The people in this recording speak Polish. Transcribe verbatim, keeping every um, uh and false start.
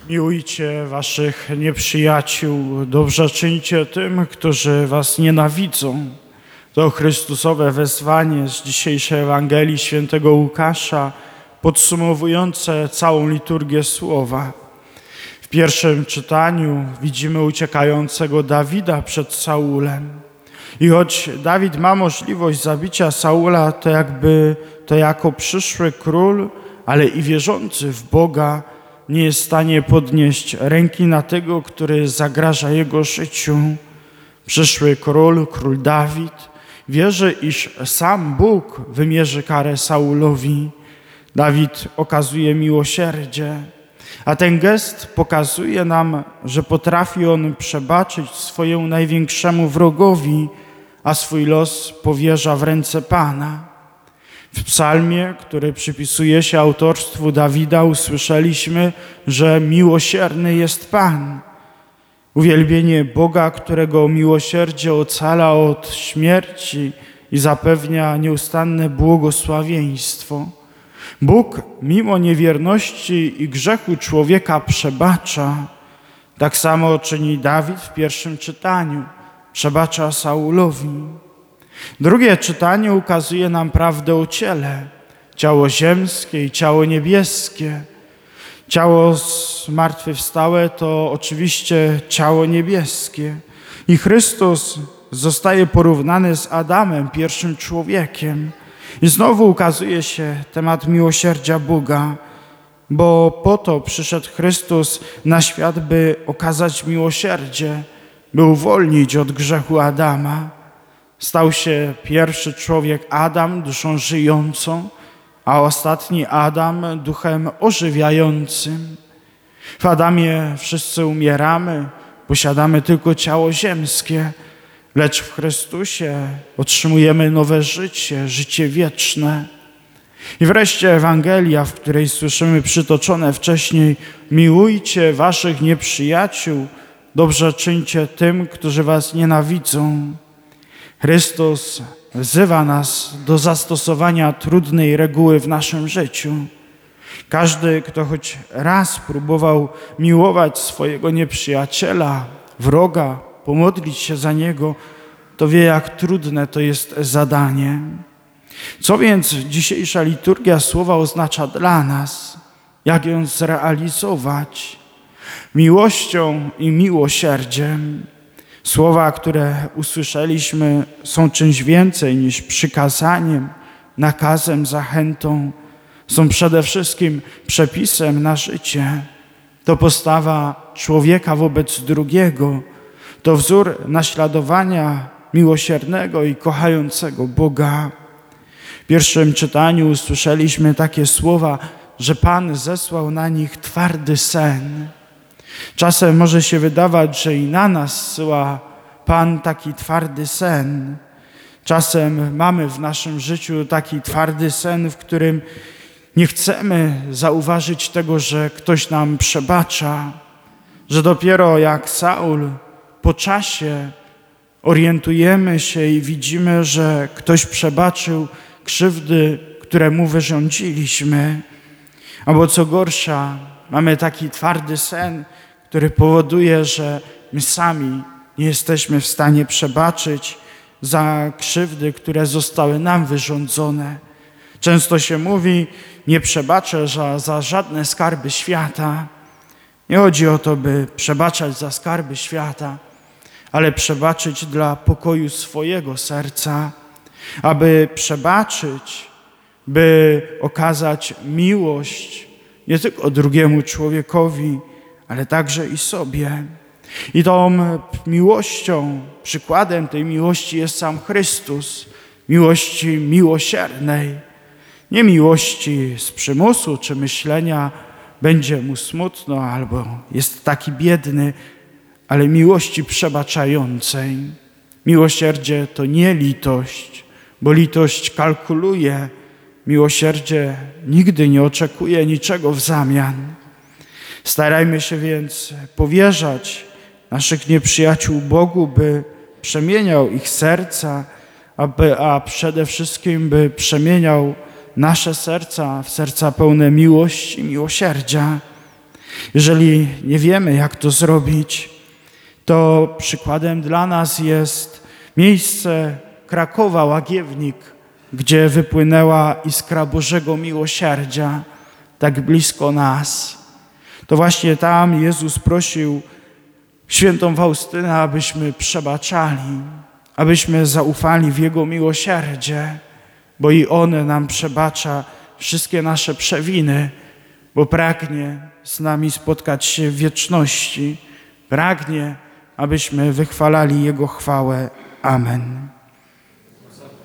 Miłujcie waszych nieprzyjaciół, dobrze czyńcie tym, którzy was nienawidzą. To Chrystusowe wezwanie z dzisiejszej Ewangelii świętego Łukasza, podsumowujące całą liturgię słowa. W pierwszym czytaniu widzimy uciekającego Dawida przed Saulem. I choć Dawid ma możliwość zabicia Saula, to jakby to jako przyszły król, ale i wierzący w Boga, nie jest w stanie podnieść ręki na tego, który zagraża jego życiu. Przyszły król, król Dawid, wierzy, iż sam Bóg wymierzy karę Saulowi. Dawid okazuje miłosierdzie, a ten gest pokazuje nam, że potrafi on przebaczyć swojemu największemu wrogowi, a swój los powierza w ręce Pana. W psalmie, który przypisuje się autorstwu Dawida, usłyszeliśmy, że miłosierny jest Pan. Uwielbienie Boga, którego miłosierdzie ocala od śmierci i zapewnia nieustanne błogosławieństwo. Bóg mimo niewierności i grzechu człowieka przebacza. Tak samo czyni Dawid w pierwszym czytaniu. Przebacza Saulowi. Drugie czytanie ukazuje nam prawdę o ciele. Ciało ziemskie i ciało niebieskie. Ciało zmartwychwstałe to oczywiście ciało niebieskie. I Chrystus zostaje porównany z Adamem, pierwszym człowiekiem. I znowu ukazuje się temat miłosierdzia Boga, bo po to przyszedł Chrystus na świat, by okazać miłosierdzie, by uwolnić od grzechu Adama. Stał się pierwszy człowiek Adam duszą żyjącą, a ostatni Adam duchem ożywiającym. W Adamie wszyscy umieramy, posiadamy tylko ciało ziemskie, lecz w Chrystusie otrzymujemy nowe życie, życie wieczne. I wreszcie Ewangelia, w której słyszymy przytoczone wcześniej: miłujcie waszych nieprzyjaciół, dobrze czyńcie tym, którzy was nienawidzą. Chrystus wzywa nas do zastosowania trudnej reguły w naszym życiu. Każdy, kto choć raz próbował miłować swojego nieprzyjaciela, wroga, pomodlić się za niego, to wie, jak trudne to jest zadanie. Co więc dzisiejsza liturgia słowa oznacza dla nas? Jak ją zrealizować? Miłością i miłosierdziem. Słowa, które usłyszeliśmy, są czymś więcej niż przykazaniem, nakazem, zachętą. Są przede wszystkim przepisem na życie. To postawa człowieka wobec drugiego. To wzór naśladowania miłosiernego i kochającego Boga. W pierwszym czytaniu usłyszeliśmy takie słowa, że Pan zesłał na nich twardy sen. Czasem może się wydawać, że i na nas zsyła Pan taki twardy sen. Czasem mamy w naszym życiu taki twardy sen, w którym nie chcemy zauważyć tego, że ktoś nam przebacza, że dopiero jak Saul po czasie orientujemy się i widzimy, że ktoś przebaczył krzywdy, które mu wyrządziliśmy. Albo co gorsza, mamy taki twardy sen, który powoduje, że my sami nie jesteśmy w stanie przebaczyć za krzywdy, które zostały nam wyrządzone. Często się mówi: nie przebaczę za, za żadne skarby świata. Nie chodzi o to, by przebaczać za skarby świata, ale przebaczyć dla pokoju swojego serca, aby przebaczyć, by okazać miłość nie tylko drugiemu człowiekowi, ale także i sobie. I tą miłością, przykładem tej miłości jest sam Chrystus, miłości miłosiernej. Nie miłości z przymusu czy myślenia, będzie mu smutno albo jest taki biedny, ale miłości przebaczającej. Miłosierdzie to nie litość, bo litość kalkuluje. Miłosierdzie nigdy nie oczekuje niczego w zamian. Starajmy się więc powierzać naszych nieprzyjaciół Bogu, by przemieniał ich serca, aby, a przede wszystkim, by przemieniał nasze serca w serca pełne miłości i miłosierdzia. Jeżeli nie wiemy, jak to zrobić, to przykładem dla nas jest miejsce Krakowa, Łagiewnik, gdzie wypłynęła iskra Bożego miłosierdzia tak blisko nas. To właśnie tam Jezus prosił świętą Faustynę, abyśmy przebaczali, abyśmy zaufali w Jego miłosierdzie, bo i On nam przebacza wszystkie nasze przewiny, bo pragnie z nami spotkać się w wieczności. Pragnie, abyśmy wychwalali Jego chwałę. Amen.